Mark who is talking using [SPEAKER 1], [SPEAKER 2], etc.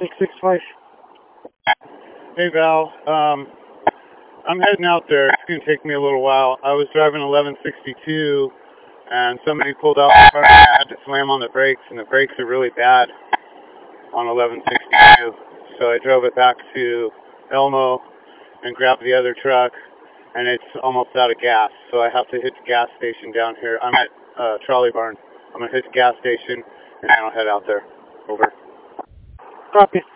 [SPEAKER 1] 665.
[SPEAKER 2] Hey Val, I'm heading out there. It's going to take me a little while. I was driving 1162 and somebody pulled out in front of me. I had to slam on the brakes, and the brakes are really bad on 1162. So I drove it back to Elmo and grabbed the other truck, and it's almost out of gas. So I have to hit the gas station down here. I'm at Trolley Barn. I'm going to hit the gas station and then I'll head out there. Over.
[SPEAKER 1] Copy.